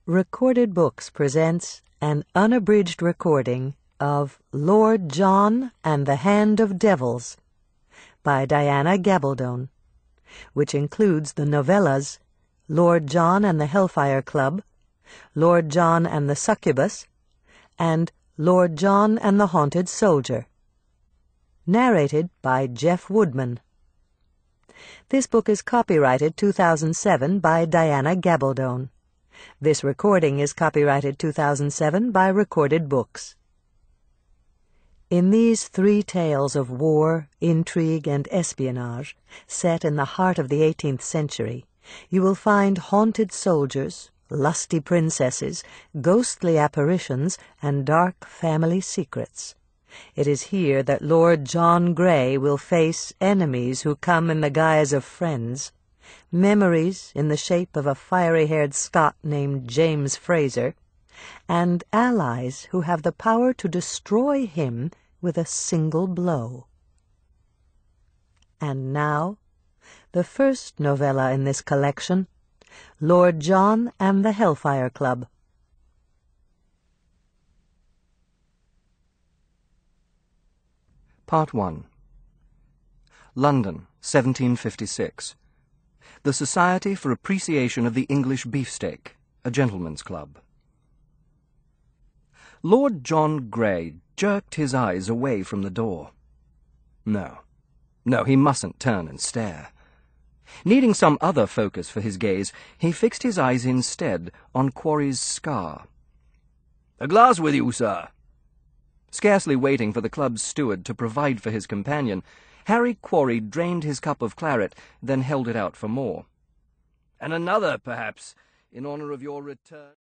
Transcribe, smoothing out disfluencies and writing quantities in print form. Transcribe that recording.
Recorded Books presents an unabridged recording of Lord John and the Hand of Devils by Diana Gabaldon, which includes the novellas Lord John and the Hellfire Club, Lord John and the Succubus, and Lord John and the Haunted Soldier. Narrated by Jeff Woodman. This book is copyrighted 2007 by Diana Gabaldon. This recording is copyrighted 2007 by Recorded Books. In these three tales of war, intrigue, and espionage, set in the heart of the 18th century, you will find haunted soldiers, lusty princesses, ghostly apparitions, and dark family secrets. It is here that Lord John Grey will face enemies who come in the guise of friends, memories in the shape of a fiery-haired Scot named James Fraser, and allies who have the power to destroy him with a single blow. And now, the first novella in this collection, Lord John and the Hellfire Club. Part 1. London, 1756. The Society for Appreciation of the English Beefsteak, a gentleman's club. Lord John Grey jerked his eyes away from the door. No, he mustn't turn and stare. Needing some other focus for his gaze, he fixed his eyes instead on Quarry's scar. "A glass with you, sir." Scarcely waiting for the club's steward to provide for his companion, Harry Quarry drained his cup of claret, then held it out for more. "And another, perhaps, in honour of your return."